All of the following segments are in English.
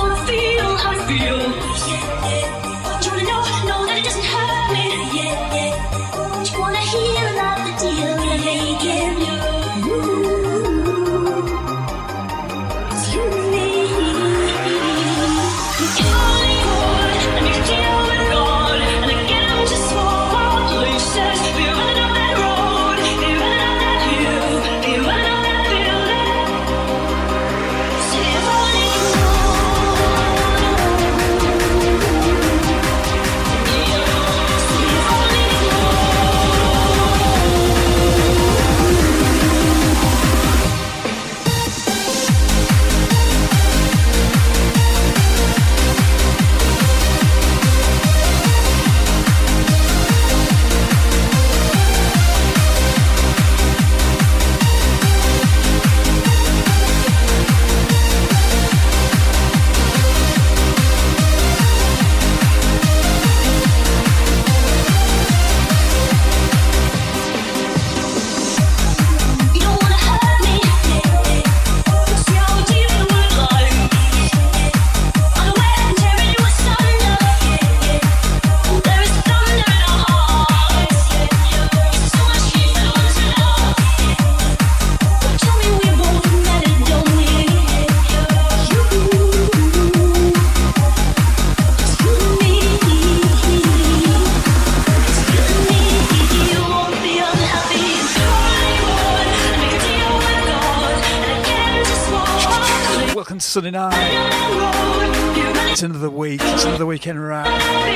Sunday night. It's another week. It's another weekend wrap.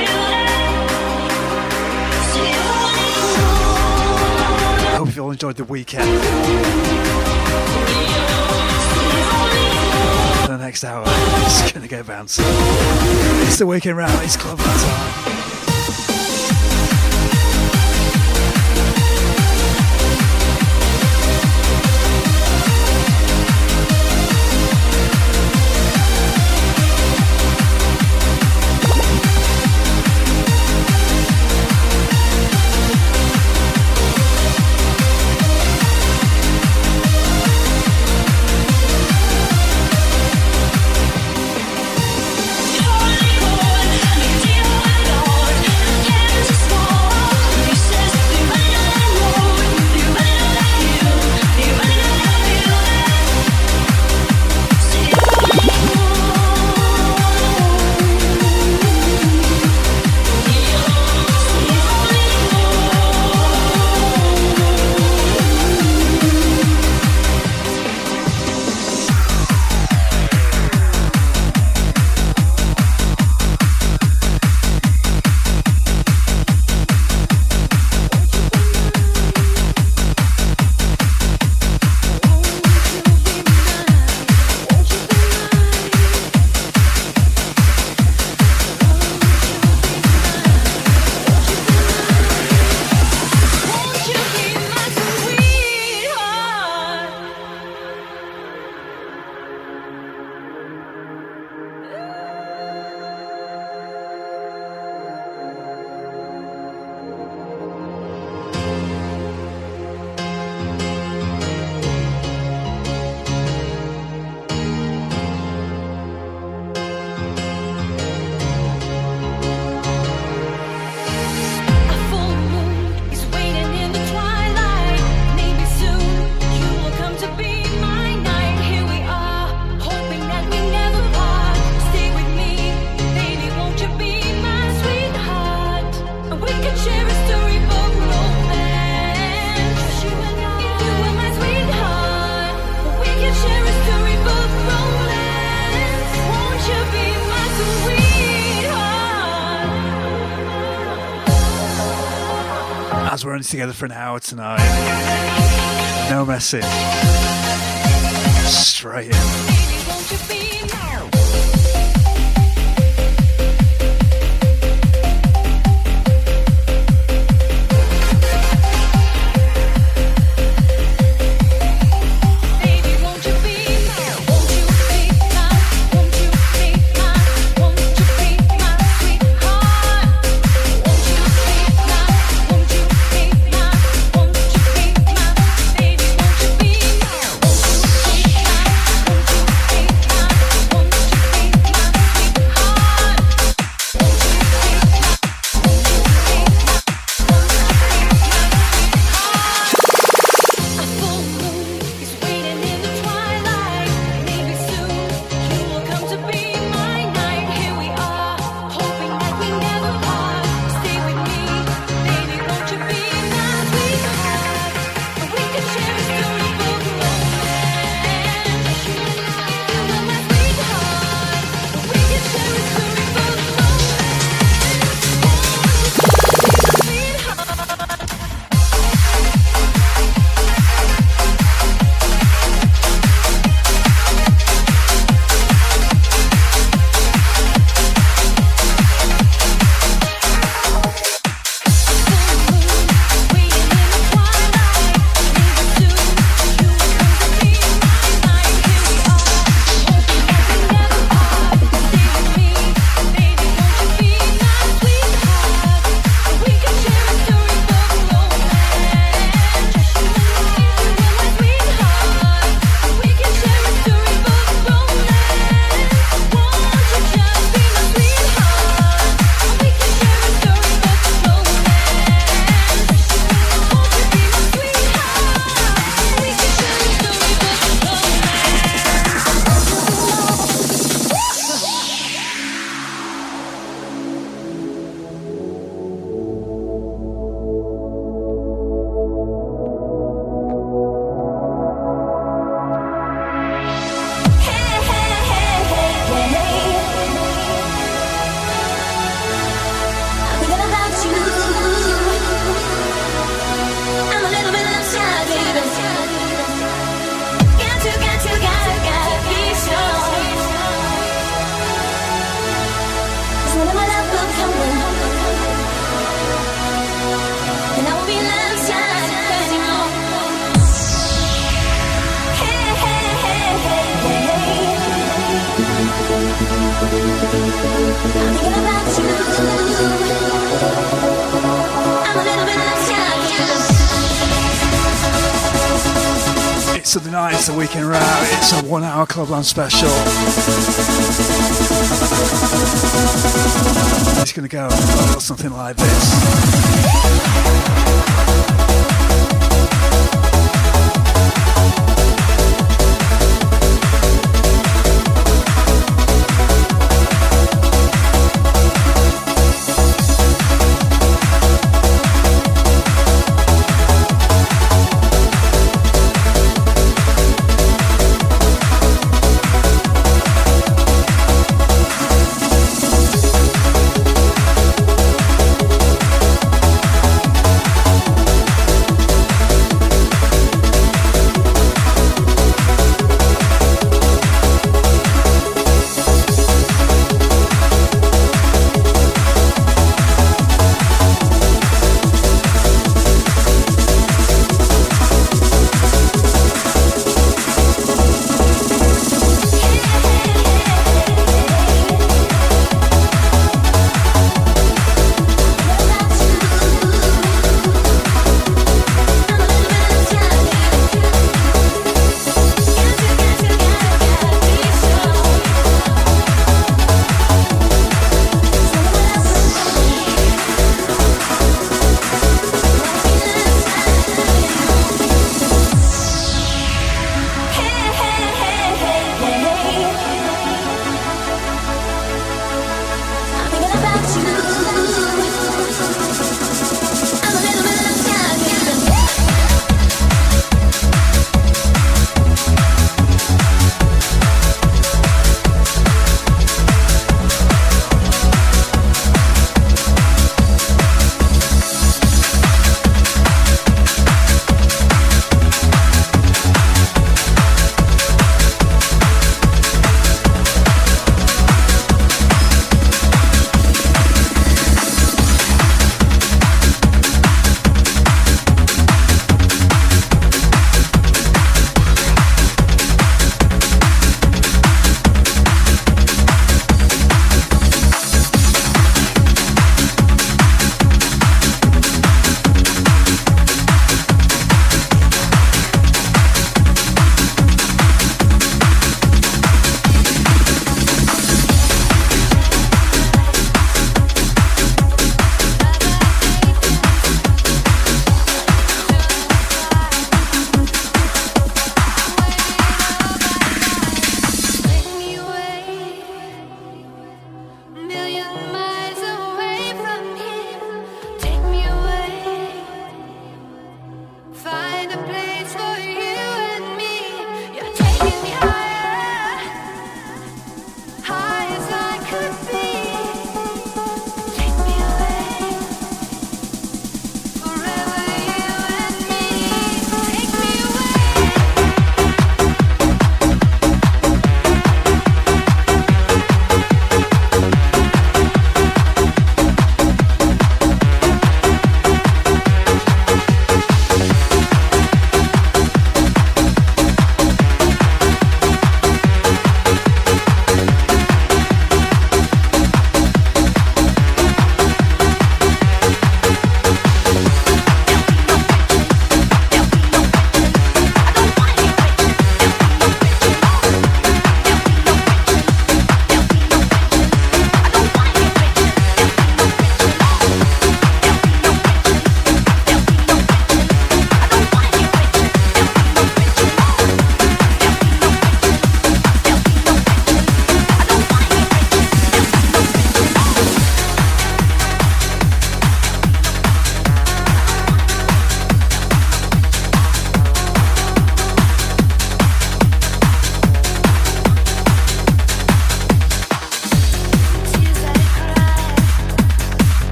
I hope you all enjoyed the weekend. For the next hour, it's gonna get bouncy. It's the weekend wrap. It's club time. As we're only together for an hour tonight, no messing, straight in. It's Sunday night, it's a weekend route, it's a 1 hour Clubland special. It's gonna go something like this.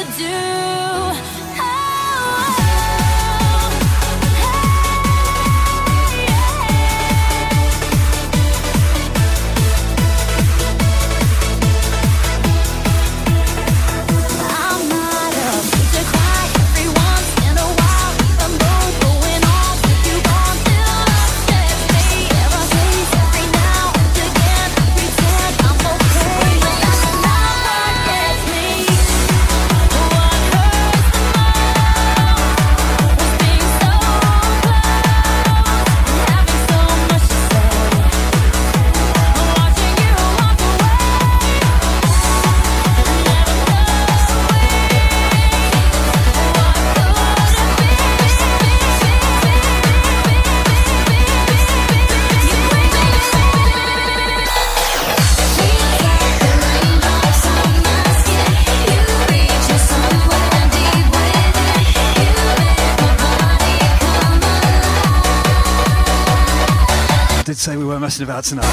Say we weren't messing about tonight.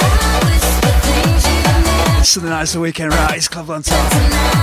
Sunday night's the weekend, right? It's Club on top.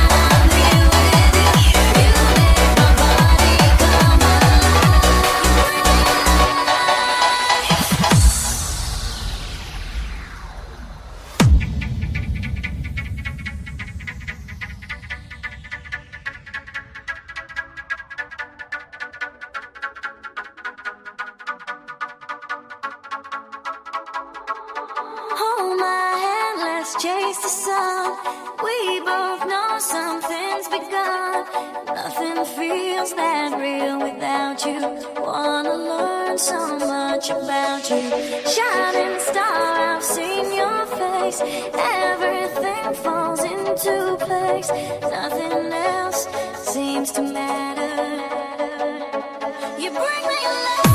Chase the sun. We both know something's begun. Nothing feels that real without you. Wanna learn so much about you. Shining star, I've seen your face. Everything falls into place. Nothing else seems to matter. You bring me alive.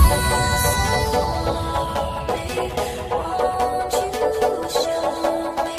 Won't you show me?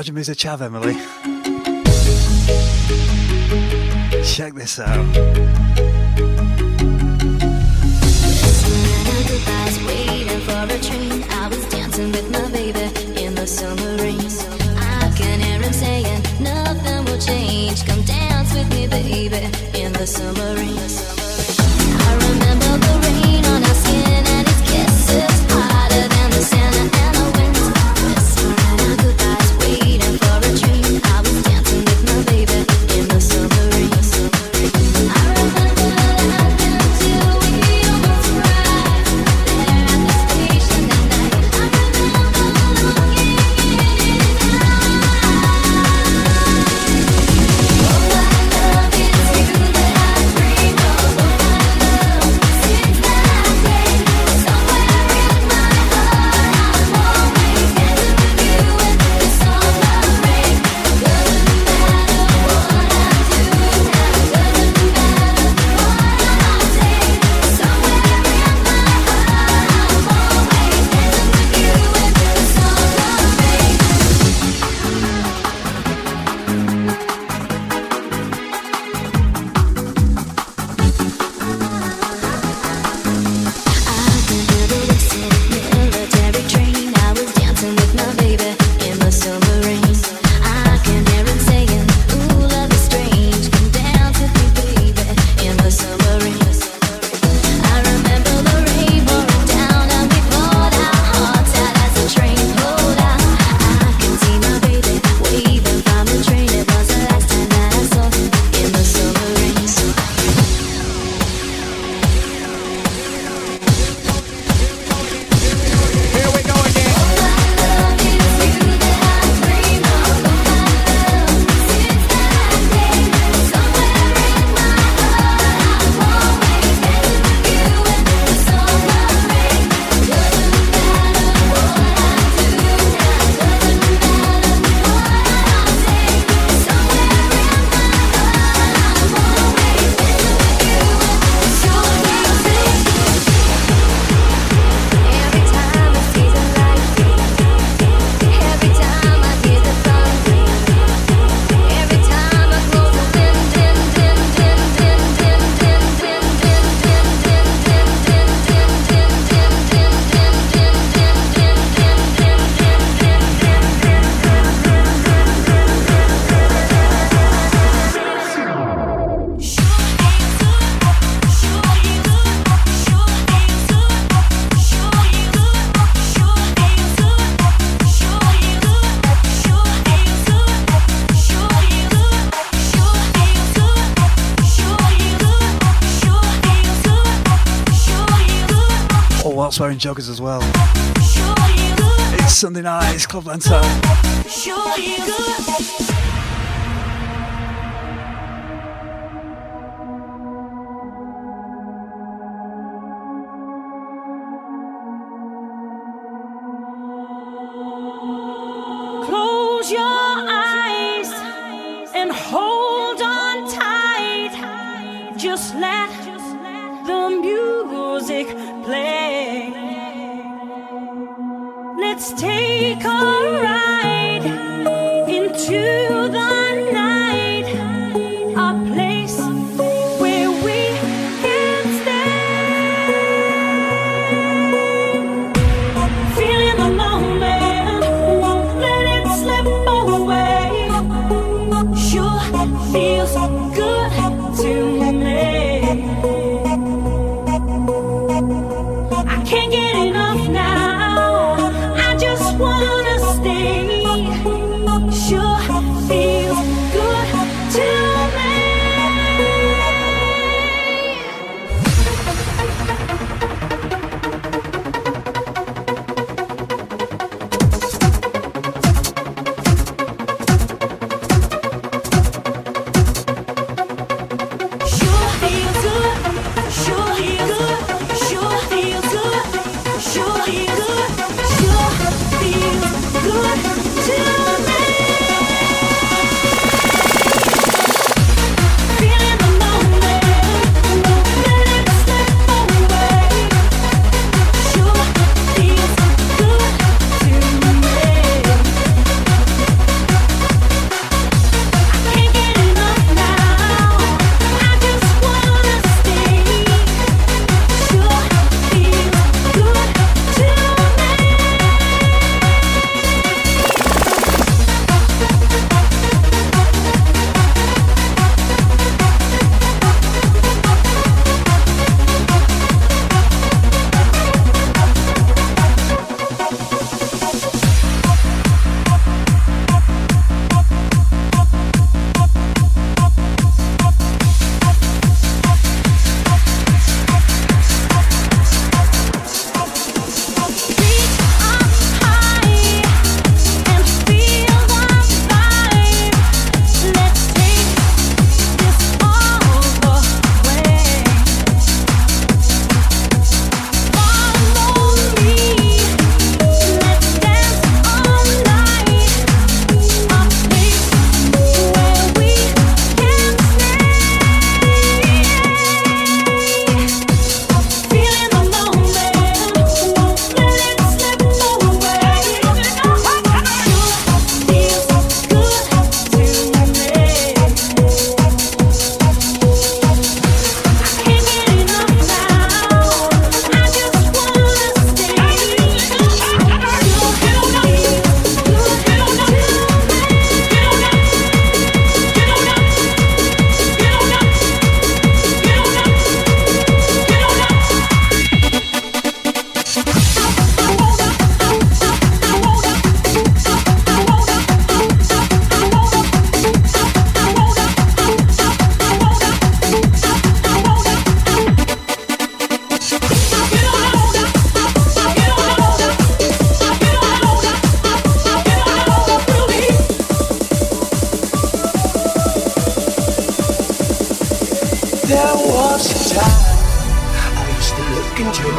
Roger Musa Chav, Emily. Check this out. Waiting for a train, I was dancing with my baby in the summer rain. I can hear him saying, nothing will change. Come dance with me, baby, in the summer rain. I remember the rain on our skin and his kisses, hotter than the Santa Ana wind. Whispering our goodbyes, waiting for a train. I was dancing with my baby in the summer rain. I remember laughing till we almost cried there at the station that night. I remember looking in his eyes. Oh, my love, it's you that I dream of. Oh, my love, since that day, somewhere in my heart, I'm always dancing with you in the summer rain. Doesn't matter what I do now, doesn't matter what I say. Somewhere in my heart, I'm always dancing with you in the summer rain. I can hear the whistle, military train. I was dancing with my baby in the summer rain. I can hear him saying, ooh, love is strange. Come dance with me, baby, in the summer rain. I remember the rain pouring down and we poured our hearts out as the train pulled out. I can see my baby waving from the train. It was the last time that I saw him in the summer rain. Here we go again. Oh, my love, it's you that I dream of. Oh, my love, since that day, somewhere in my heart, I'm always dancing with you in the summer rain. Doesn't matter what I do now, doesn't matter what I say. Somewhere in my heart, I'm always dancing with you in the summer rain. Every time I see the light, every time I hear the thunder, every time I close the All whilst wearing joggers as well. It's Sunday night, it's Club Lantern. Close your eyes and hold on tight. Just let the music play. Let's take a ride into the night, a place where we can stay. Feeling the moment, won't let it slip away. Sure feels good to me. I can't get enough now. I just wanna stay. Sure feels good to me. Sure feels good. Sure feels good. Sure feels good.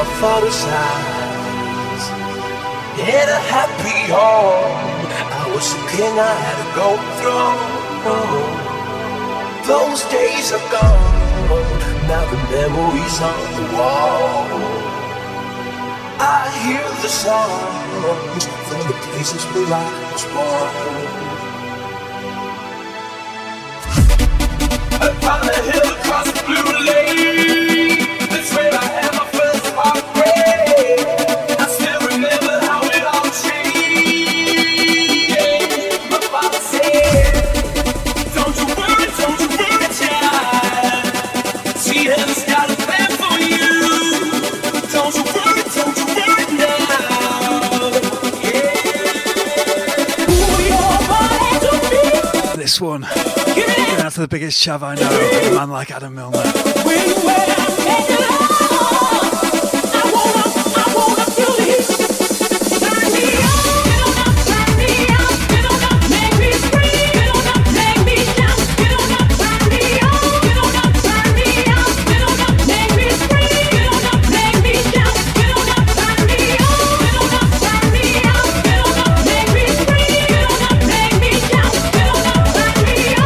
my father's eyes. In a happy home, I was a king I had to go through. Those days are gone, now the memories on the wall. I hear the songs from the places where I was born. Upon a hill across the blue lake, that's where I had my first heartbreak. I still remember how it all changed. My father said, don't you worry, child. See, heaven's got a plan for you. Don't you worry now. Yeah. Ooh, your body to me. This one. Going out to the biggest chav I know, a man like Adam Milner. I wanna feel it. Turn me on, turn me on, make me scream, make me shout, turn me on, turn me on, make me scream, make me shout, turn me on, turn me on, make me scream, make me shout, turn me on.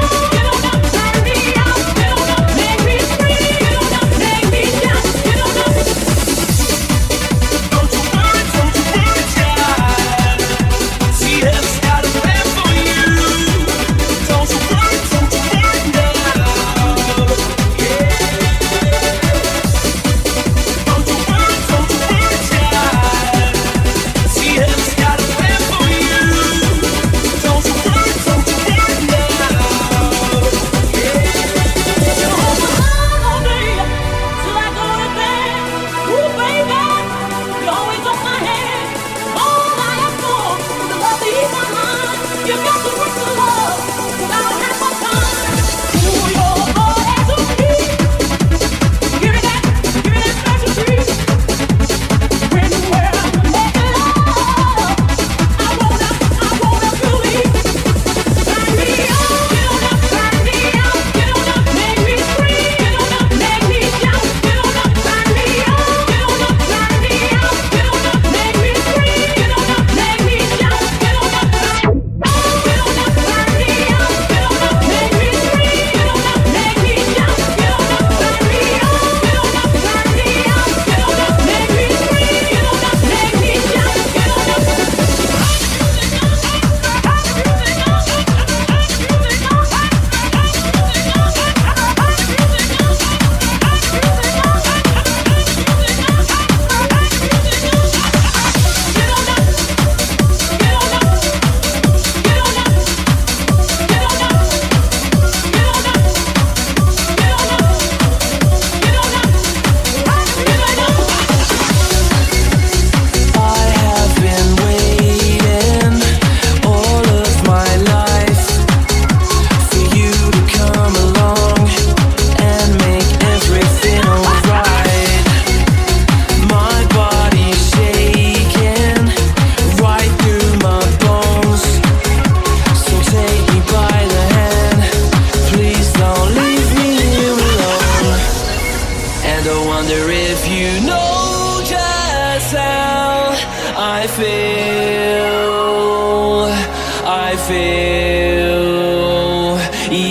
feel,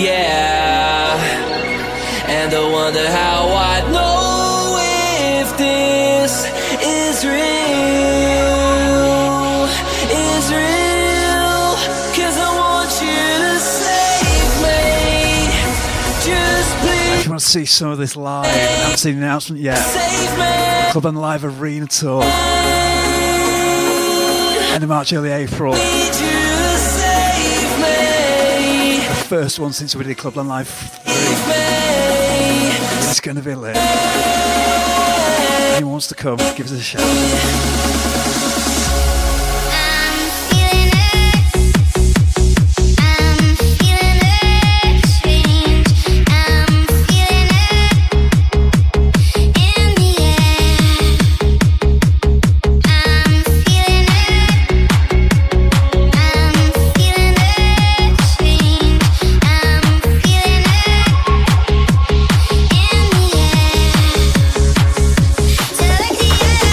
yeah. And I wonder how I know if this is real, is real. 'Cause I want you to save me, just please. If you want to see some of this live, I haven't seen the announcement yet. Save me. Club and Live Arena Tour. End of March, early April. The first one since we did Clubland Live 3. It's gonna be lit. Anyone wants to come, give us a shout. Yeah.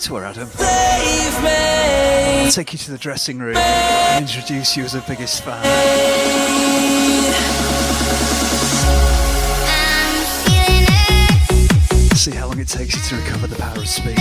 to her, Adam. I'll take you to the dressing room and introduce you as her biggest fan. See how long it takes you to recover the power of speech.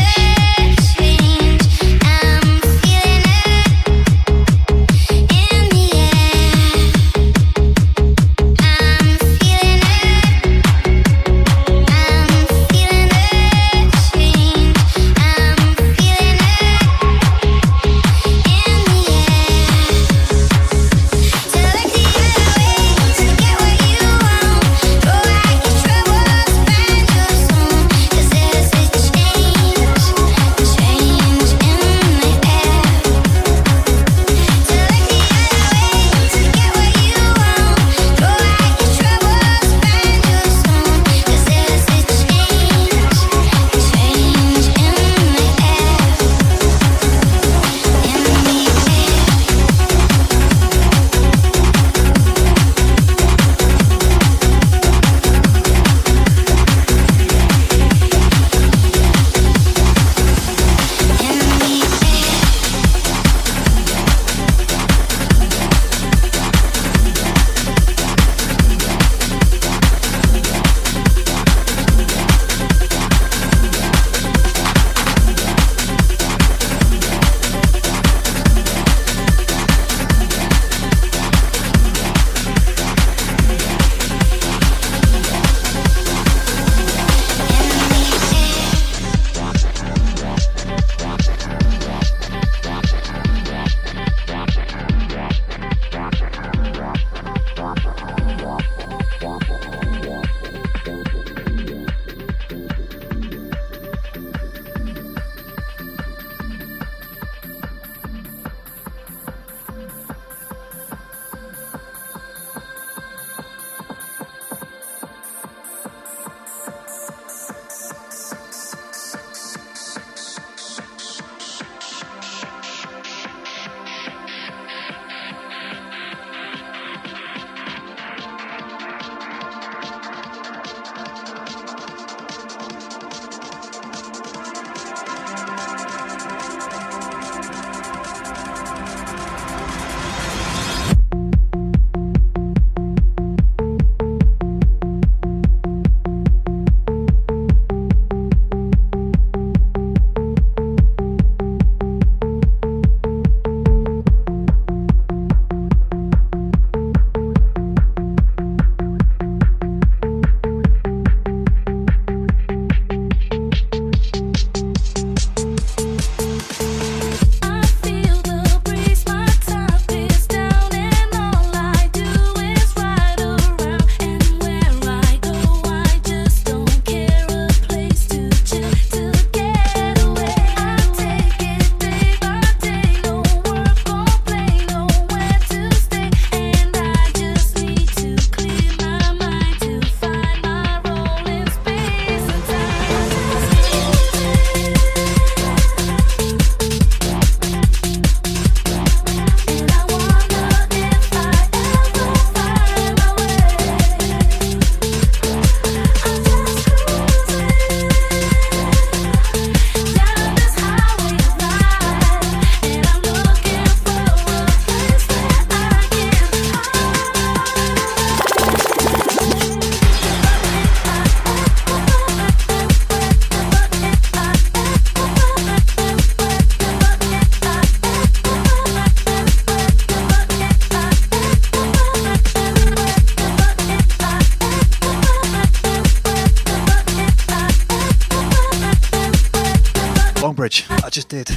I just did.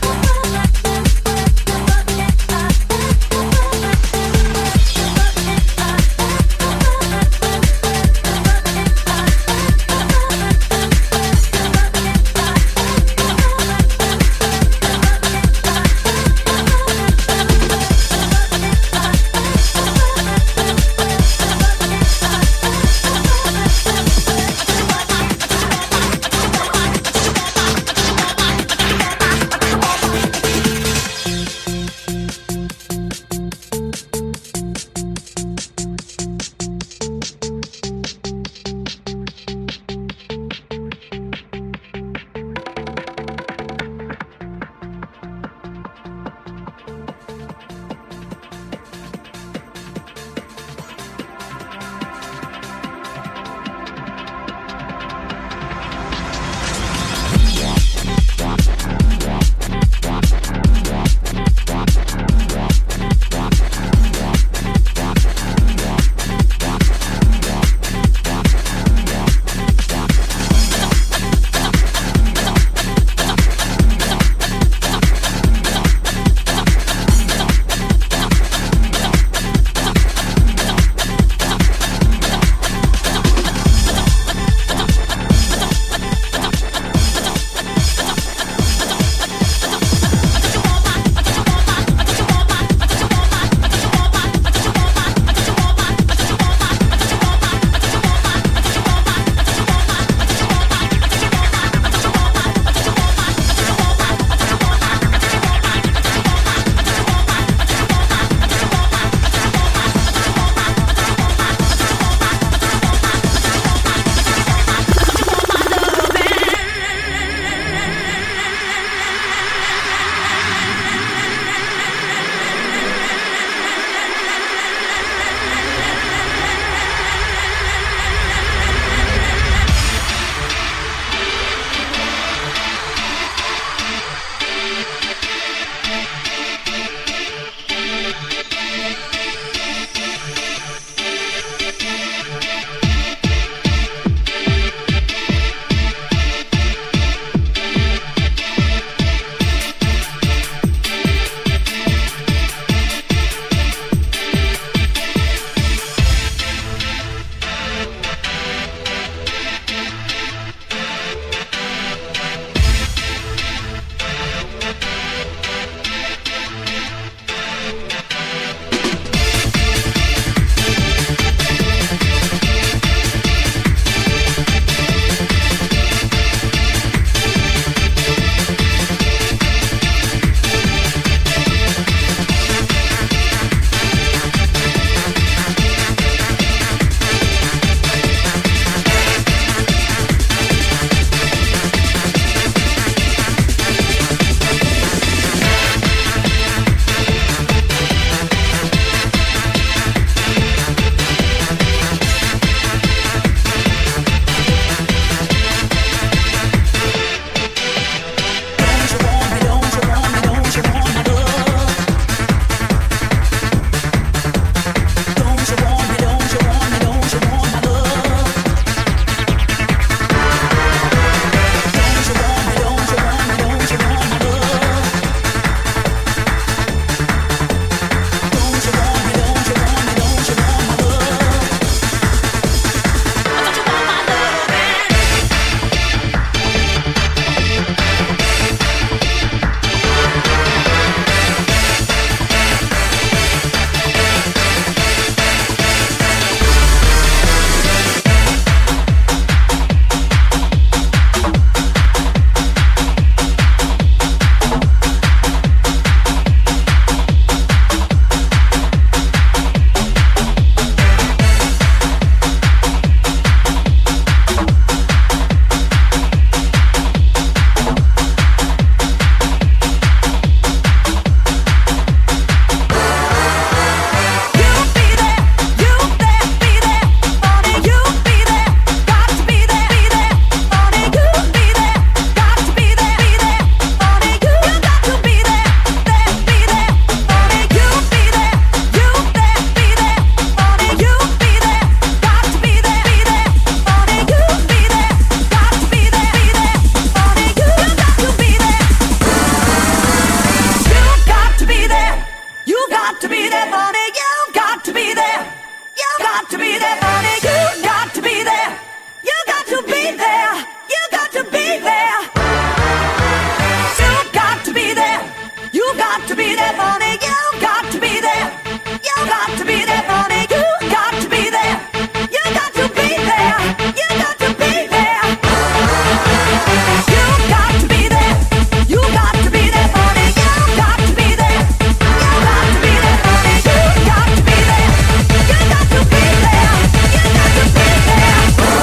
got to be there for me. You got to be there. You got to be there for me. You got to be there. You got to be there. You got to be there. You got to be there. You got to be there for me. You got to be there. You got to be there for me. You got to be there. You got to be there. You got to be there. You got to be there. You got to be there for me. You got to be there. You got to be there for me. You got to be there. You got to be there. You got to be there.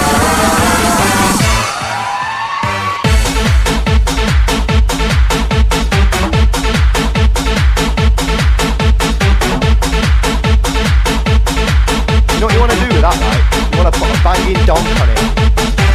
You know what you want to do with that, right? You want to put a banging donk on it.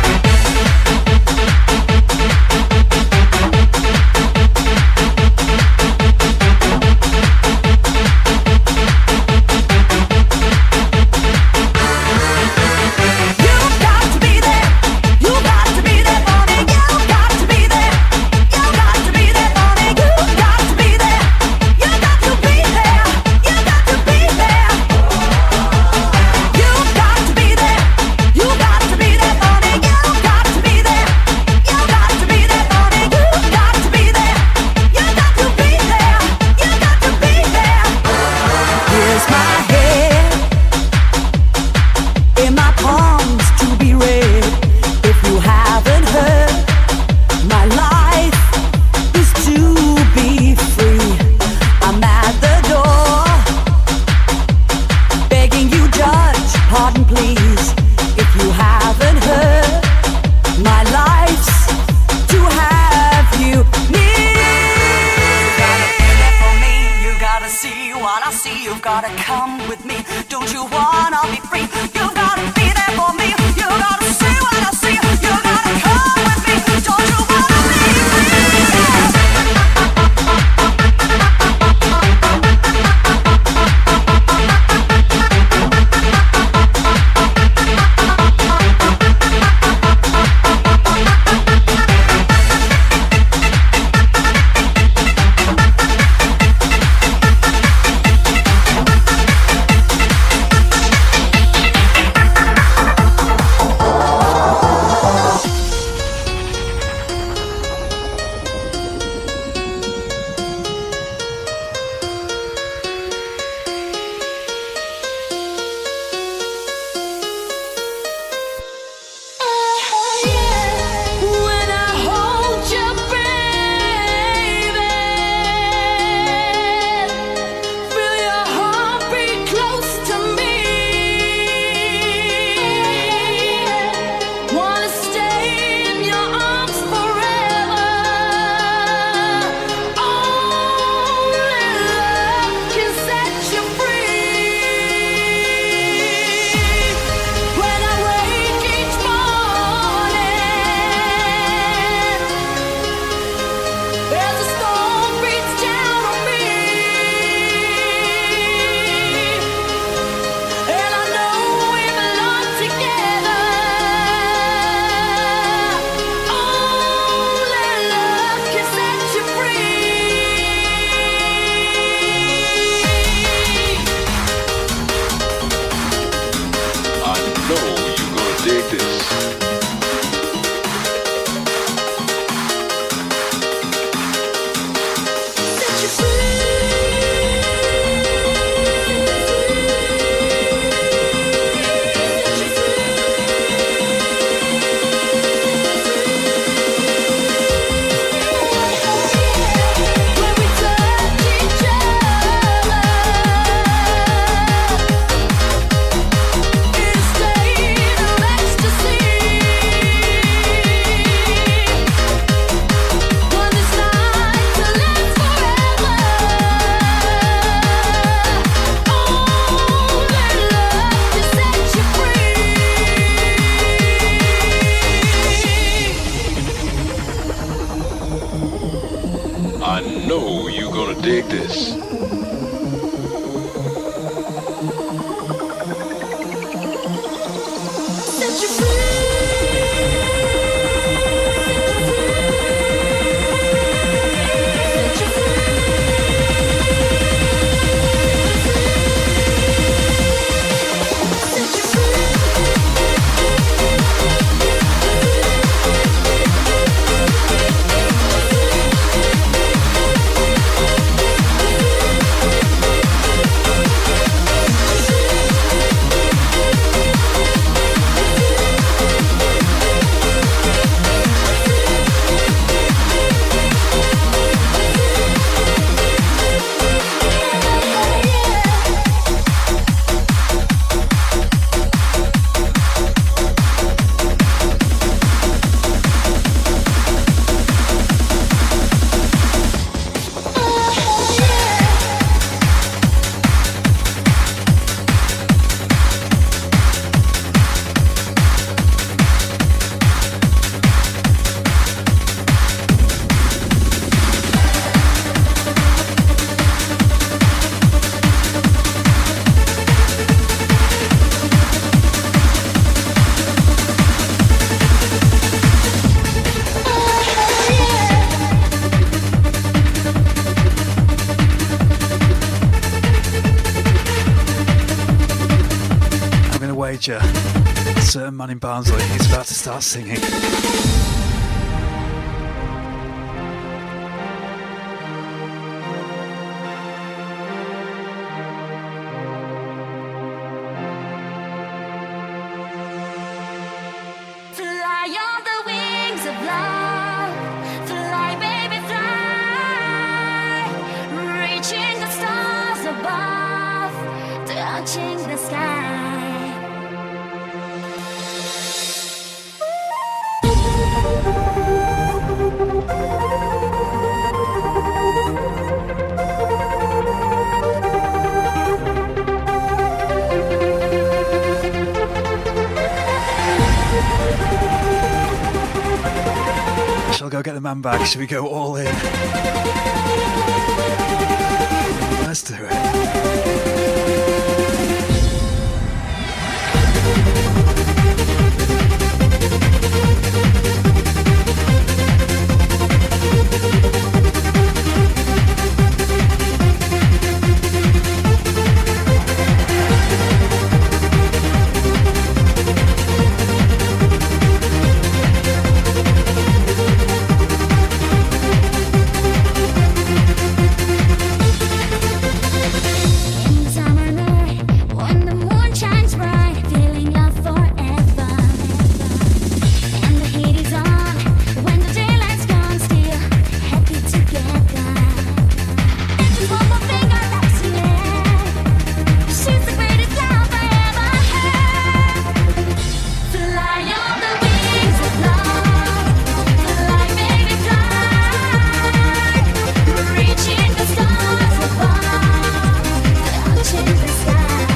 dig this. teenager, a certain man in Barnsley, he's about to start singing. Fly on the wings of love, fly, baby, fly, reaching the stars above, touching the sky. Shall I go get the man back? Should we go all in? Let's do it. In the summer night, when the moon shines bright, feeling love forever. And the heat is on, when the daylight's gone, still happy together. And just one more thing I'd like to add. She's the greatest love I ever had. Fly on the wings of love, fly, baby, fly, reaching the stars above, touching the sky.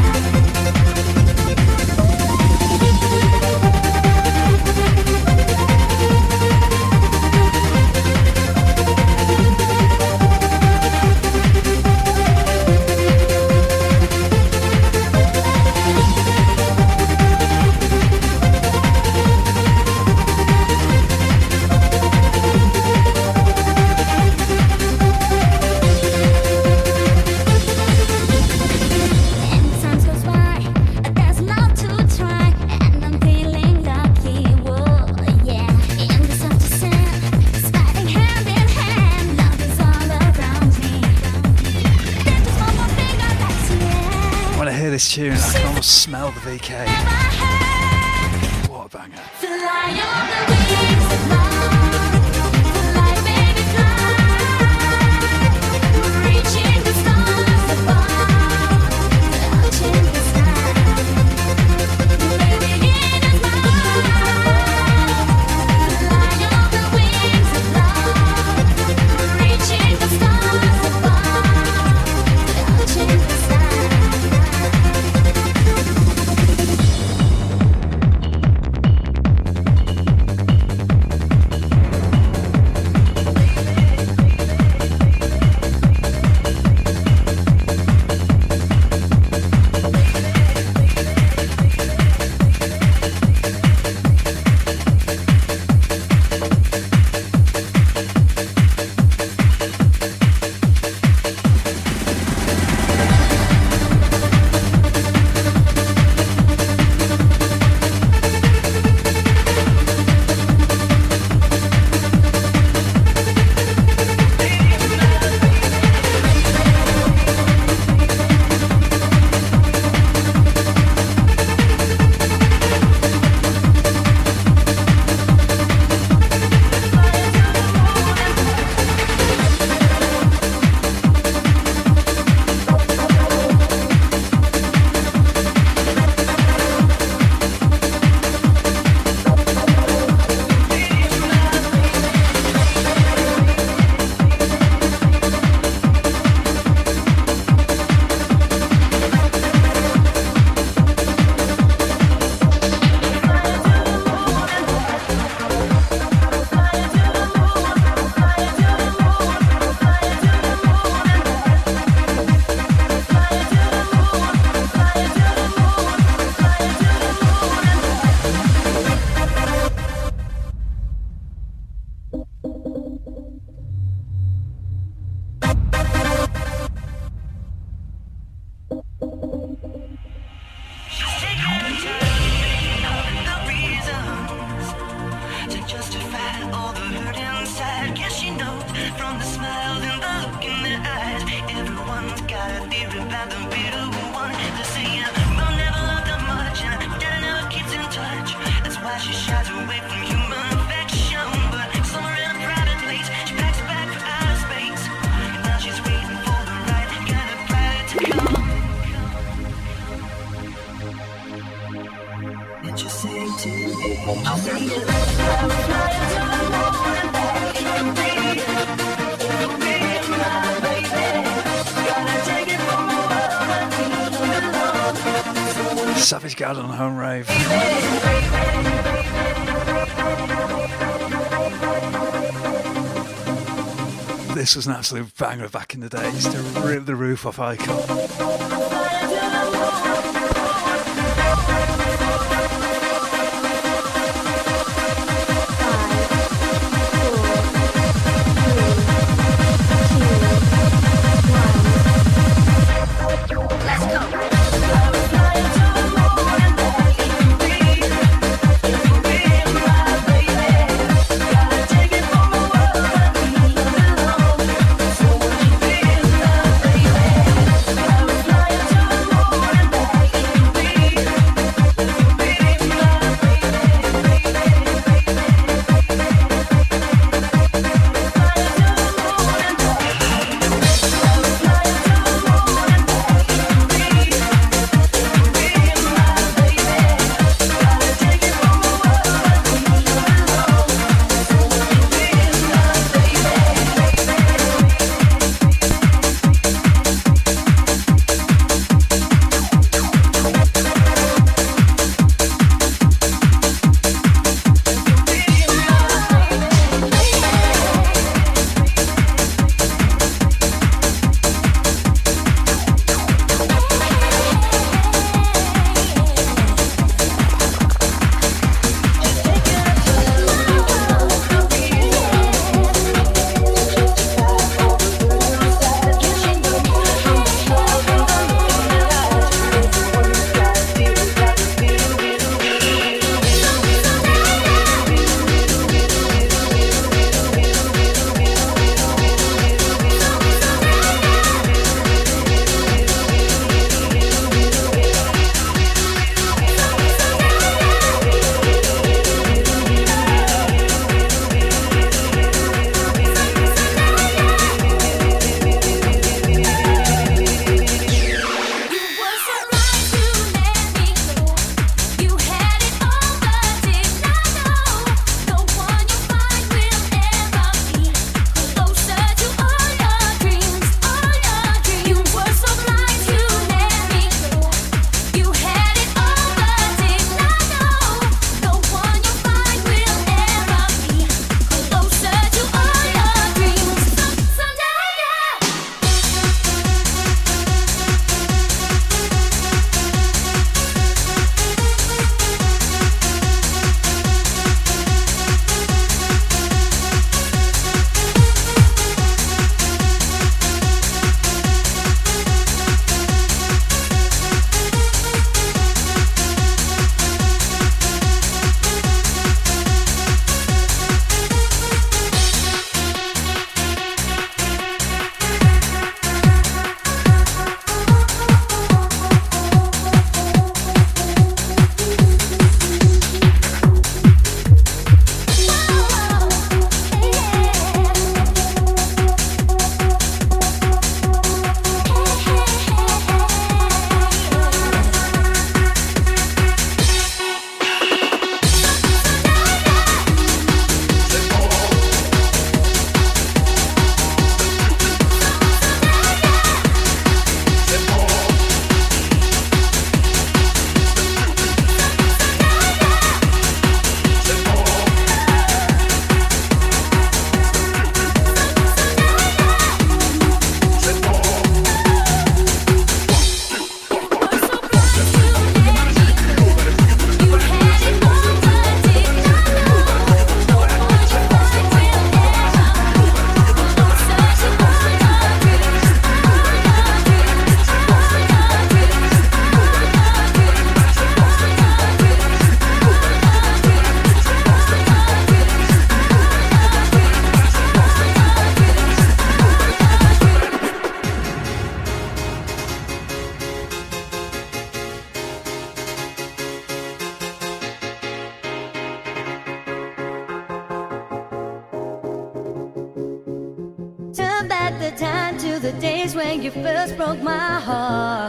And the time goes by, there's love to try, and I'm feeling lucky, whoa, yeah. In the soft sand, sliding hand in hand, love is all around me. There's just one more thing I'd like to add. When I hear this tune, I can almost smell the VK. What a banger. Fly on the wings of love, fly, baby, fly, reaching the stars above, touching the sky. Baby, it is mine. Fly on the wings of love, reaching the stars above, touching the sky. not the bitter one. They say we'll never love that much, and that never keeps in touch. That's why she shies away from human affection. But somewhere in a private place, she packs a bag for outer space. And now she's waiting for the right kind of planet to come. Did you sing to me? I'll sing it. I'm flying to the moon and back. You can be my baby. Gotta take it from the world and you belong. Savage Garden on Home Rave. This was an absolute banger back in the day. Used to rip the roof off Icon. Turn back the time to the days when you first broke my heart.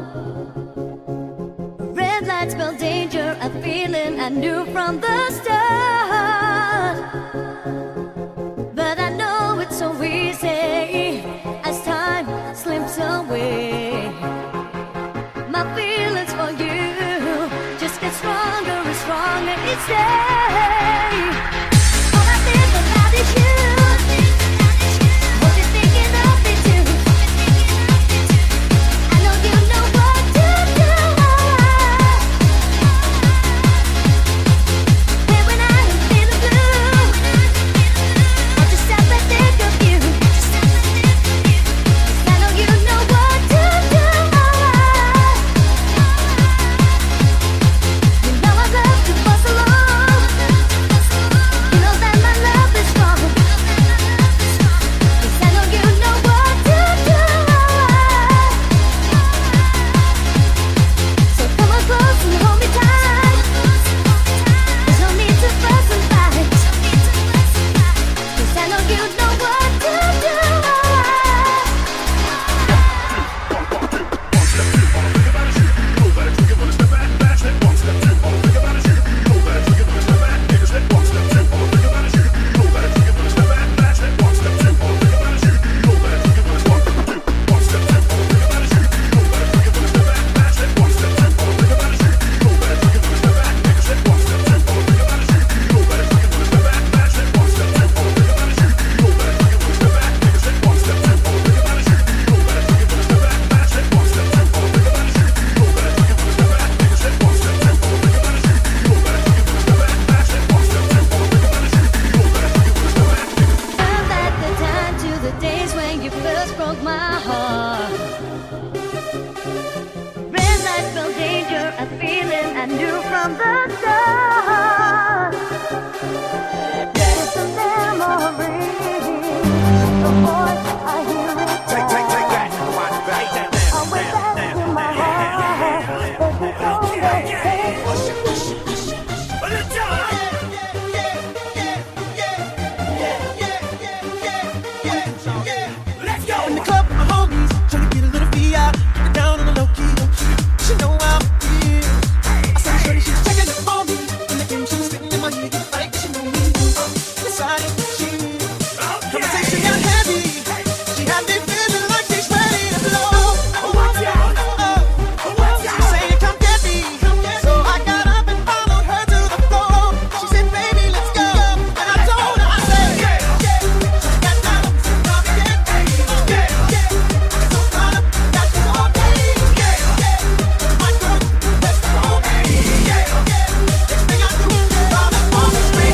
Red lights spell danger, a feeling I knew from the start. But I know it's so easy as time slips away. My feelings for you just get stronger and stronger each day. All I think about is you. What you thinking of me too? I know you know what to do. And when I am feeling blue, I just stop and think of you. I know you know what to do. You know I love to fuss along. You know that my love is strong. 'Cause I know you know what to do. So come on close and hold me tight. There's no need to fuss and fight. 'Cause I know you know what to do. Turn back the time to the days when you first broke my heart. Red lights spell danger, a feeling I knew from the start. It's a memory, the voice I hear it. Take that. I'm way back in my heart. Every song they say. In the club with my homies, trying to get a little VI, get down on the low key. She know I'm here. I said, shorty, she's checking up on me. In the game, she was spitting in my ear, like she know me. Decided she. Conversation got heavy. She had me feeling like she's ready to blow. She said, come get me. So I got up and followed her to the floor. She said, baby, let's go. And I told her, I said, she got down, so come get me. So caught up, got you all day. My girl, let's go, baby. Next thing I do, all up on the street.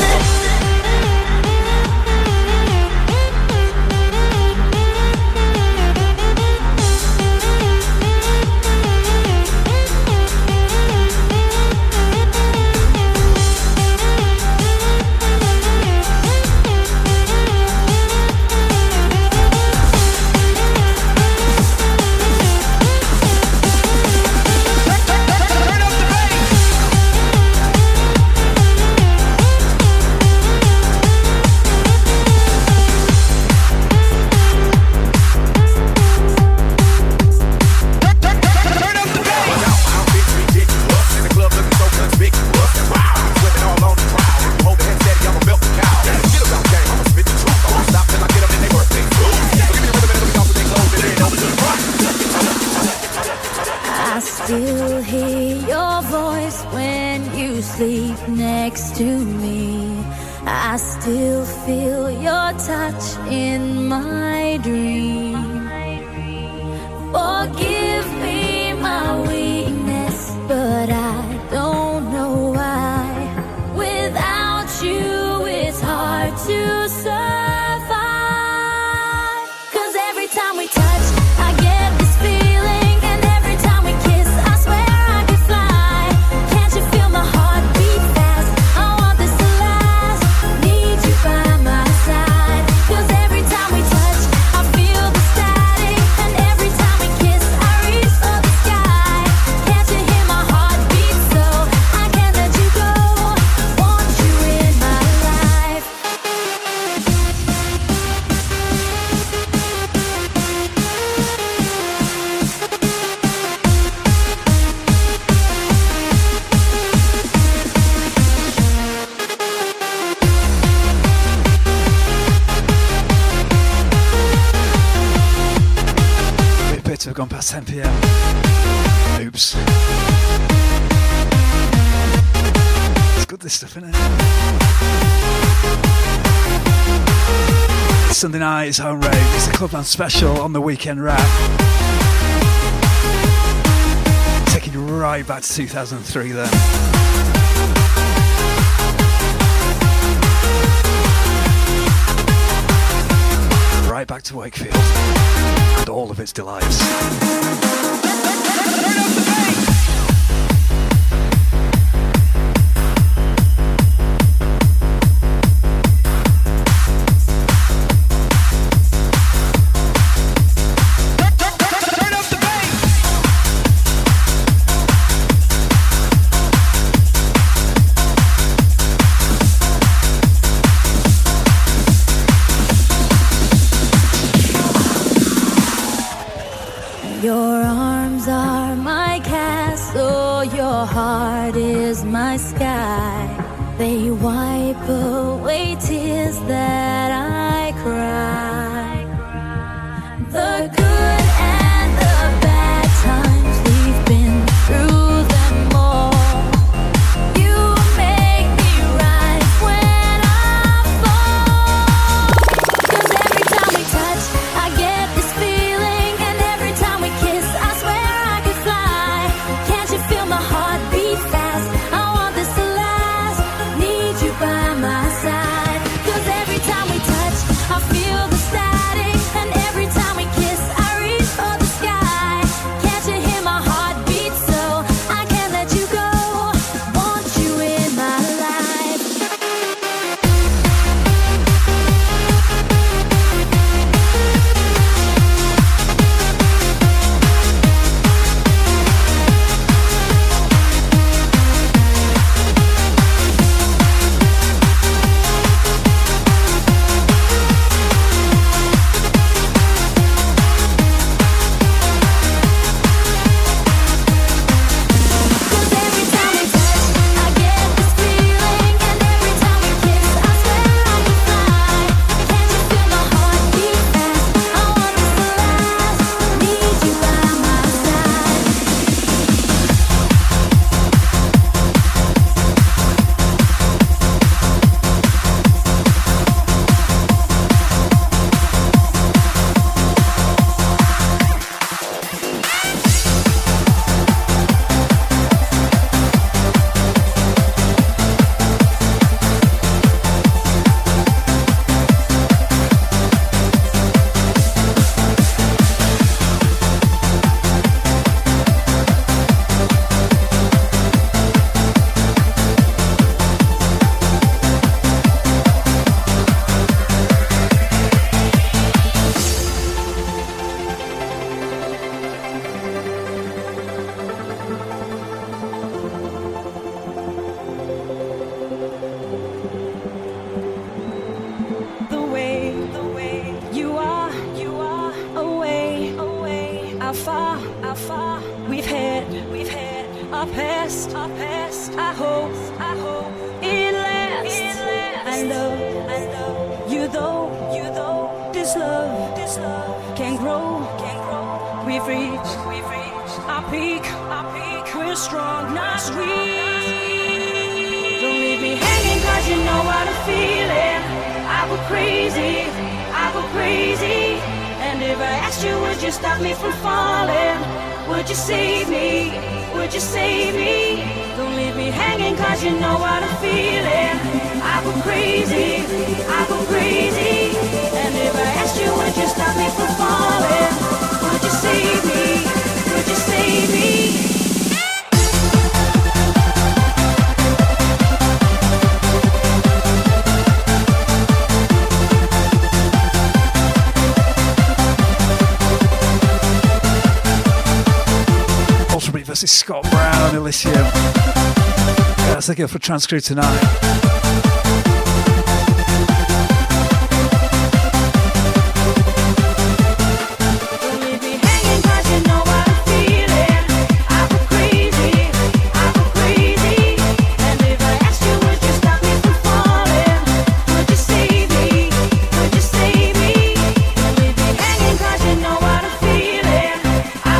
I still hear your voice when you sleep next to me. I still feel your touch in my dream. Forgive me my weakness, but I don't know why. Without you, it's hard to survive. 'Cause every time we touch, I get this feeling, and every time we kiss, I swear I could fly. Can't you feel my heart beat fast? I want this to last. Need you by my side. 'Cause every time we touch, I feel the static, and every time we kiss, I Never gone past 10 p.m. Oops. It's good, this stuff, isn't it? Sunday night is Home Rave. It's a Clubland special on the Weekend Wrap. Taking you right back to 2003 then. Right back to Wakefield and all of its delights. Your arms are my castle, your heart is my sky. They wipe away tears that I cry. The good and the bad times, we've been through them all. You make me rise when I fall. 'Cause every time we touch, I get this feeling. And every time we kiss, I swear I could fly. Can't you feel my heart beat fast? I want this to last. Need you by my side. 'Cause every time we touch, I feel the static. And every time we kiss, I reach for the sky. Can't you hear my heart beat so? I can't let you go. Want you in my life. Cause every time we touch, I get this feeling. And every time we kiss, I swear I could fly. Can't you feel my heart beat fast? I want this to last. Need you by my side. The way you are away, afar. We've had our past. I hope it lasts. I love you though. This love can grow. We've reached our peak. We're strong, not weak. Don't leave me hanging 'cause you know what I'm feeling. I go crazy. And if I asked you, would you stop me from falling? Would you save me? Don't leave me hanging 'cause you know what I'm feeling. I go crazy. And if I asked you, would you stop me from falling? Would you save me? This is Scott Brown, Elysium. That's the girl for Transcrew tonight. I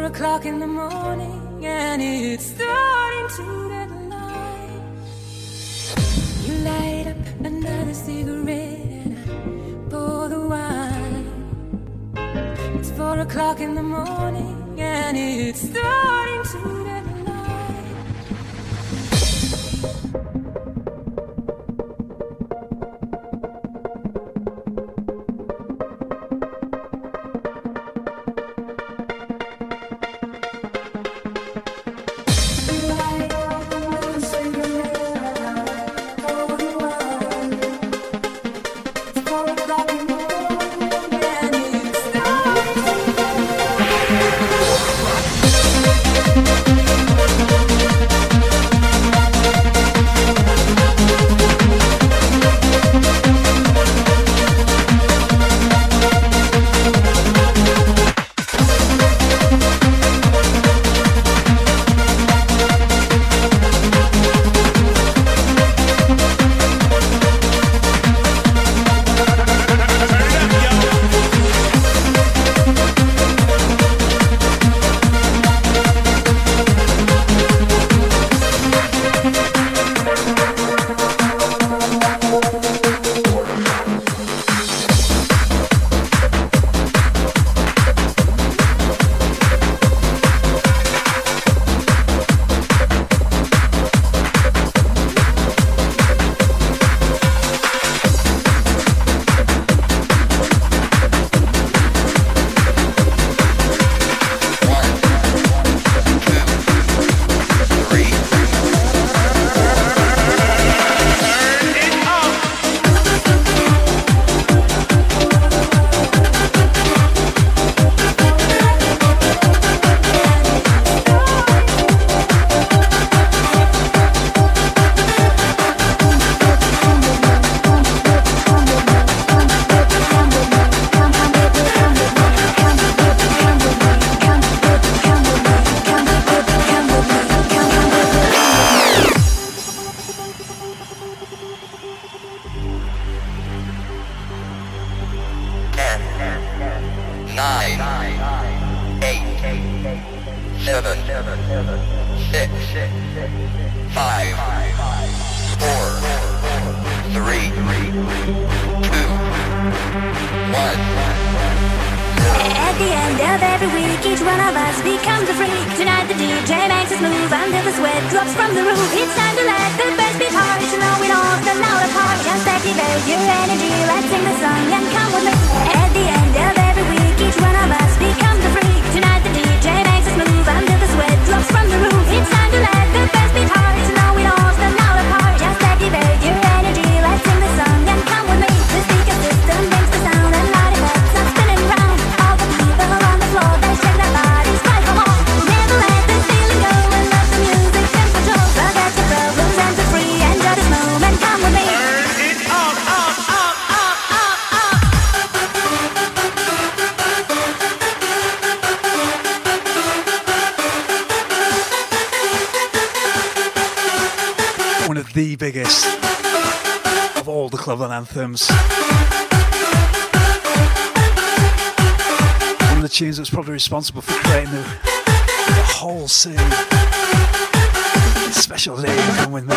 o'clock in the morning and it's starting to get light. You light up another cigarette and I pour the wine. It's 4 o'clock in the morning and it's starting to get light. At the end of every week, each one of us becomes a freak. Tonight the DJ makes us move until the sweat drops from the roof. It's time to let the bass beat hard, to know it all, the louder part. Just activate your energy, let's sing the song and come with me. At the end of every week, each one of us becomes a freak. Tonight the DJ makes us move until the sweat drops from the roof. It's time to let the bass beat hard, to know it all, the louder part. Just activate your energy, let's sing the song and come with me. The speaker system makes the sound and light effects are spinning round. All the people on the floor, they shake their bodies, fight for more. Never let this feeling go and let the music take control. Forget your problems and be free, enjoy this moment, come with me. One of the biggest of all the Clubland anthems. One of the tunes that was probably responsible for creating the whole scene. Special day, come with me.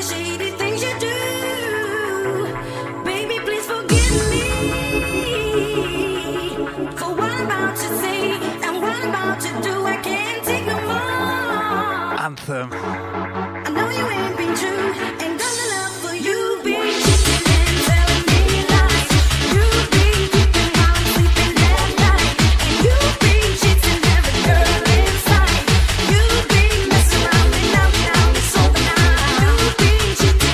the shady things you do. Baby, please forgive me for what I'm about to say and what I'm about to do. I can't take no more. Anthem. I know you ain't been true, ain't done enough for you. Been cheating and telling me lies. You've been keeping while I'm sleeping at night, and you've been cheating every girl inside. You've been messing around and now it's over now. You've been cheating.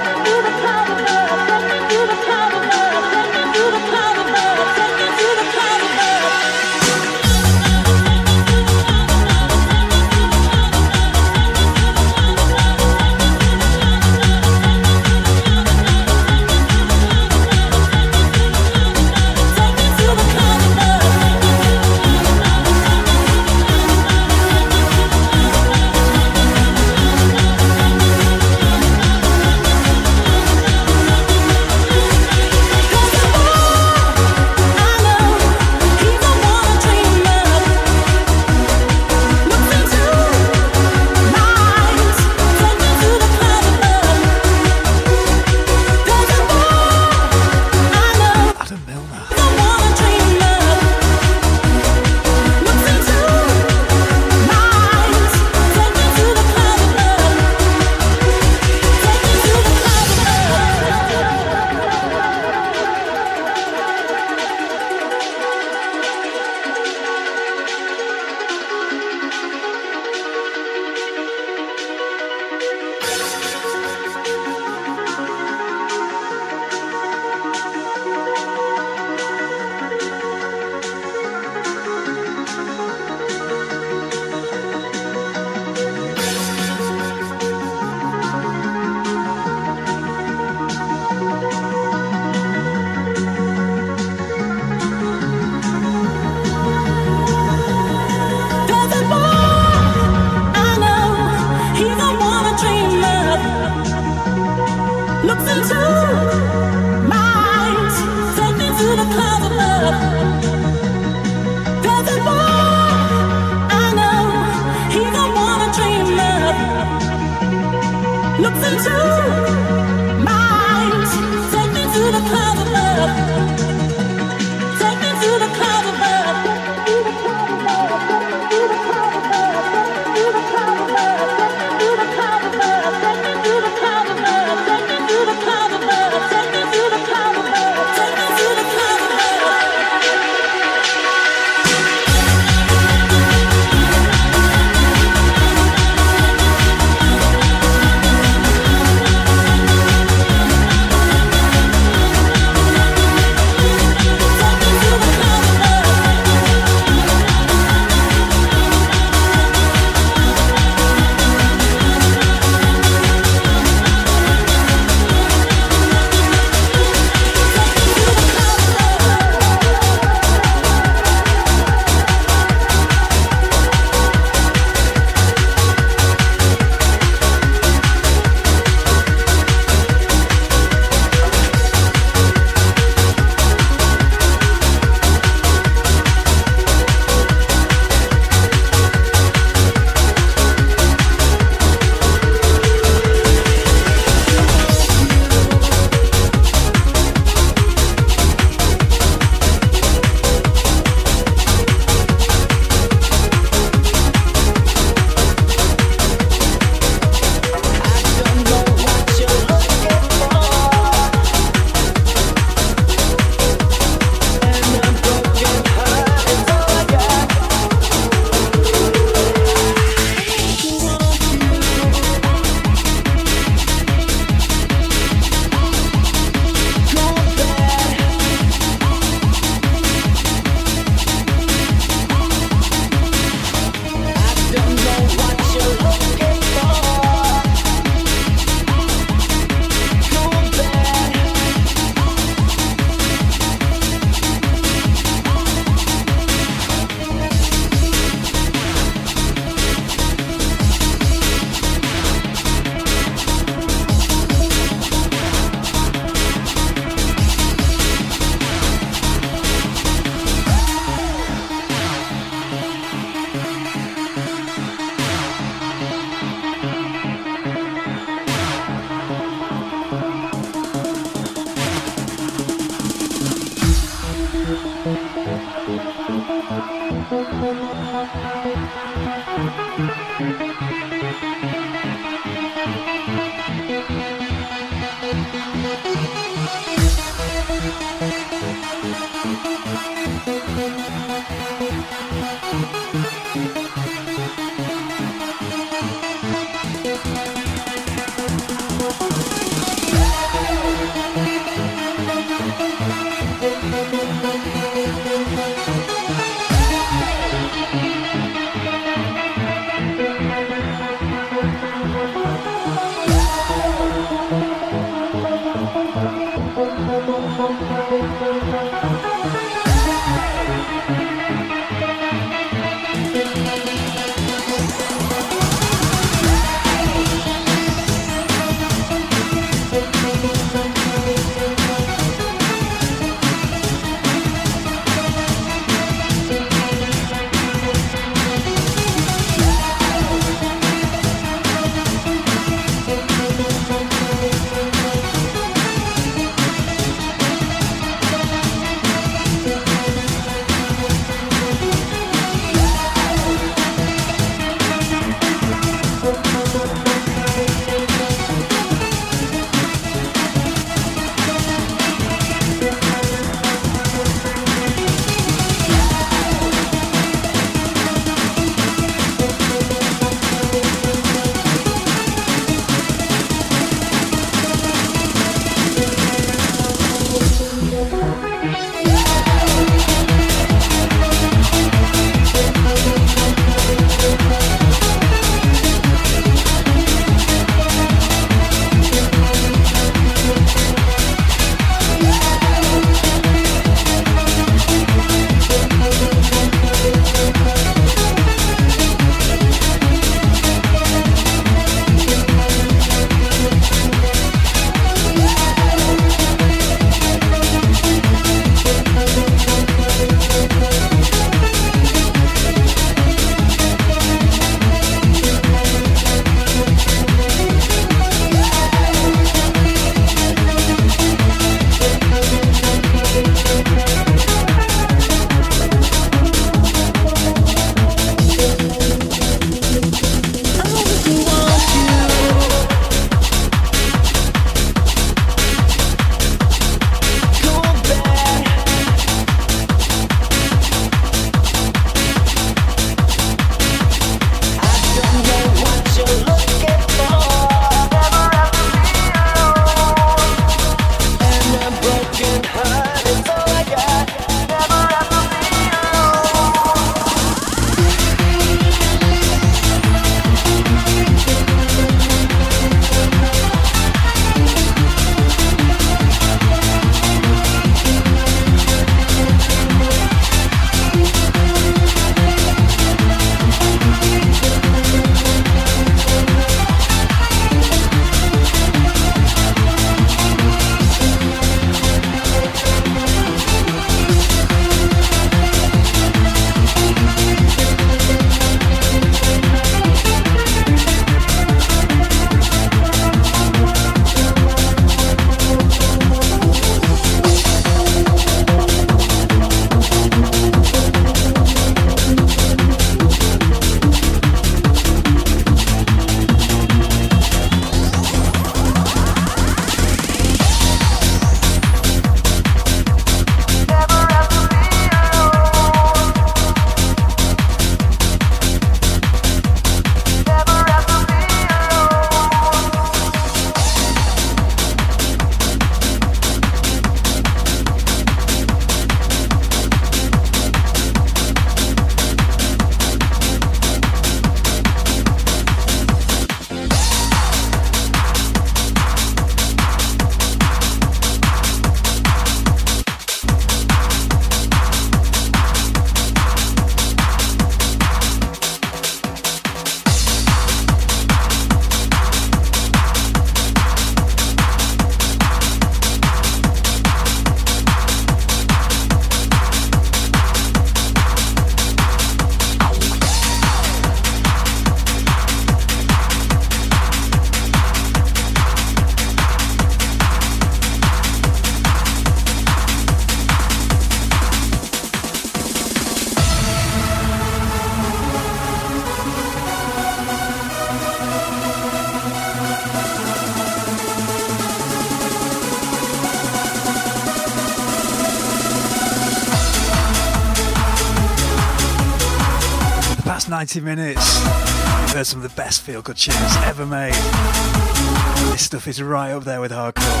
90 minutes. You've heard some of the best feel-good tunes ever made. This stuff is right up there with hardcore.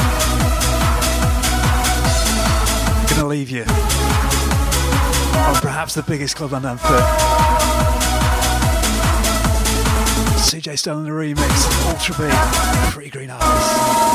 I'm gonna leave you on perhaps the biggest clubland anthem. CJ Stone in the remix, Ultra B, Pretty Green Eyes.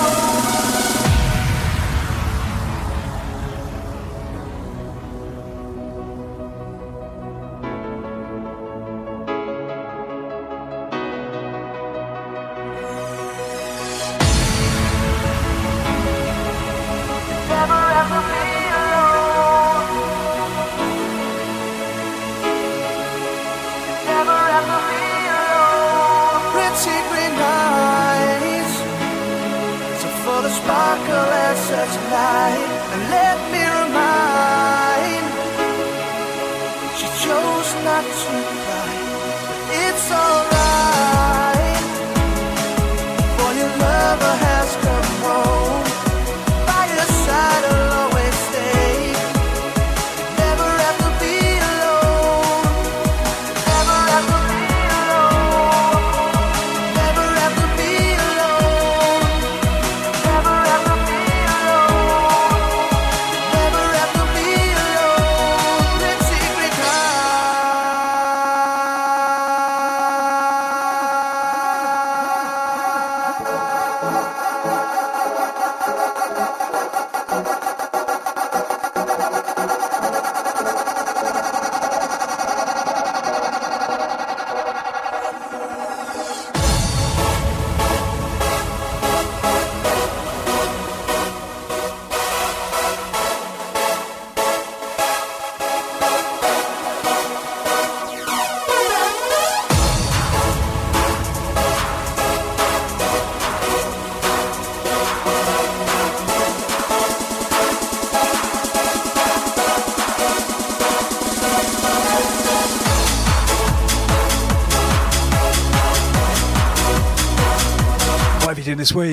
This week,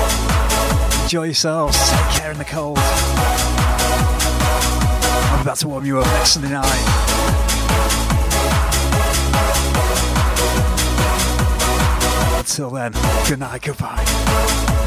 enjoy yourselves, take care in the cold. I'm about to warm you up next Sunday night. Until then, good night, goodbye.